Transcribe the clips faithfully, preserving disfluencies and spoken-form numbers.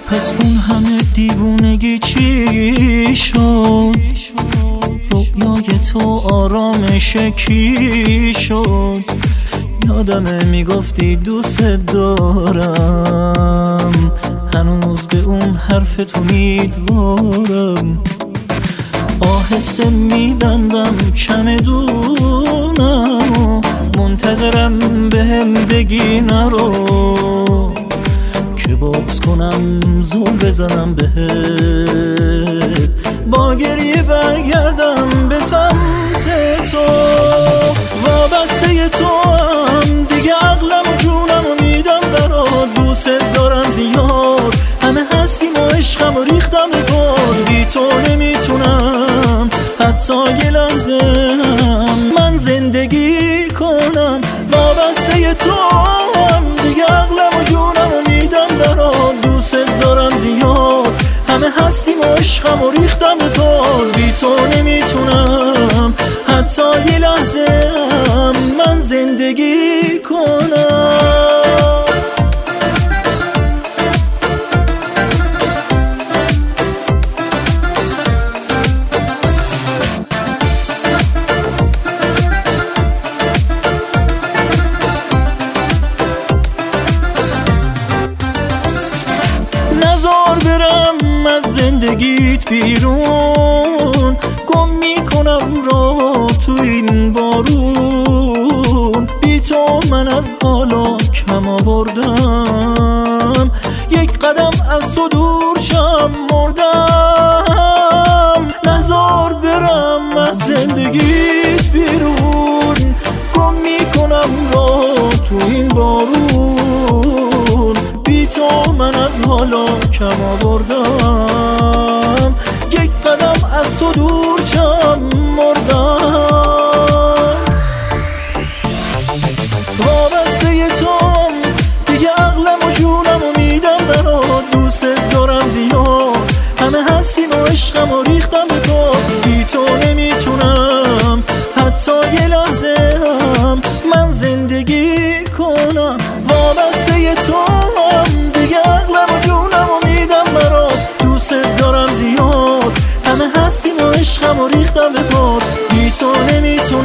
پس اون همه دیوونگی چی شد؟ رویای تو آرامش کی شد؟ یادمه میگفتی دوست دارم، هنوز به اون حرفت امیدوارم. آهسته میبندم چمدونم، منتظرم بهم بگی نرو که بغض کنم زور بزنم بهت، با گریه برگردم به سمت تو. وابسته تو هم دیگه، عقلم و جونم و میدم برات، دوست دارم زیاد، همه هستیم و عشقم و ریختم به باد. بی تو نمیتونم حتی یه لحظه من زندگی کنم. وابسته تو هم دیگه، عقلم و جونم و میدم برات، دوست دارم زیاد، همه هستیم و عشقم و ریختم به باد. بی تو نمیتونم حتی یه لحظه من زندگی کنم. نزار برم از زندگیت بیرون، گم میکنم را تو این بارون. بی تو من از حالا کم آوردم، یک قدم از تو دور شم مردم. نزار برم از زندگیت بیرون، گم میکنم را تو این بارون. بی تو من از حالا کم آوردم، یک قدم از تو دور شم مردم. وابسته توم دیگه، عقلم و جونم و میدم برات، دوست دارم زیاد، همه هستیم و عشقم و ریختم به تو. بی تو نمیتونم حتی یه لحظه هم من زندگی کنم. وابسته توم دیگه، عقلم و جونم و میدم برات، دوست دارم زیاد، همه هستیم و عشقم و ریختم به باد. بی تو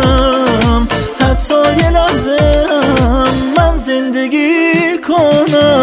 نمیتونم حتی یه لحظه من زندگی کنم.